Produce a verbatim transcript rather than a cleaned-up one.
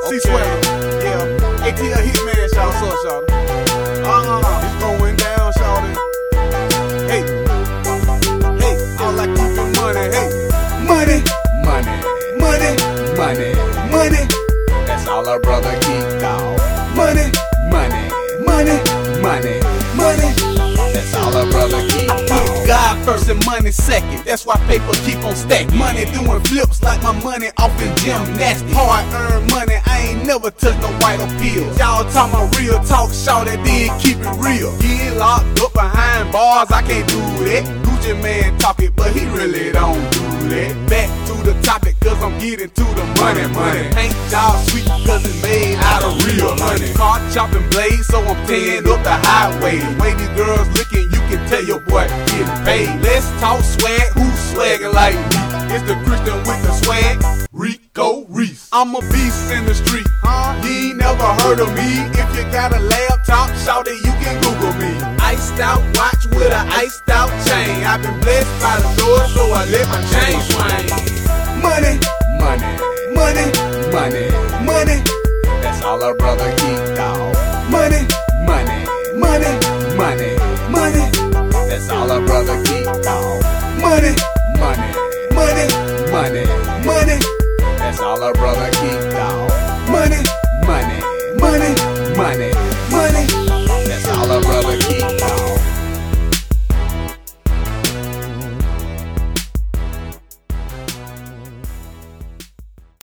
Okay. C-Swagger, yeah. A T L Hitman, shout out, what's up, shawty? Uh-huh, it's going down, shawty. Hey, hey, all I keep is money, hey. Money, Money, money, money, money, that's all our brother keep, dawg. money, Money, money, money, money. that's all our brother keep, Put dawg. God first and money second. That's why paper keep on stacking. Money doing flips like my money off in gymnastics. Hard earned money, I ain't never touched no white or pills. Y'all talking about real talk, shout that did keep it real. Get locked up behind bars, I can't do that. Gucci man talk it, but he really don't do that. Back to the topic, cause I'm getting to the money, money. Paint job sweet, cause it's made out of real honey. Car chopping blades, so I'm tearing up the highway. The way these girls looking, you can tell your boy getting paid. Let's talk swag, who's swagging like me? It's the Christian with the swag, Rico Reese. I'm a beast in the street, huh? You ain't never heard of me. If you got a laptop, shout it, you can Google me. Iced out watch with an iced out chain. I've been blessed by the Lord, so I let my chain swing. Money, Money, money, money, money, that's all our brother keep, dawg. money, Money, money, money, money, that's all our brother keep, dawg. money, Money, money, money, money. that's all our brother keep, dawg.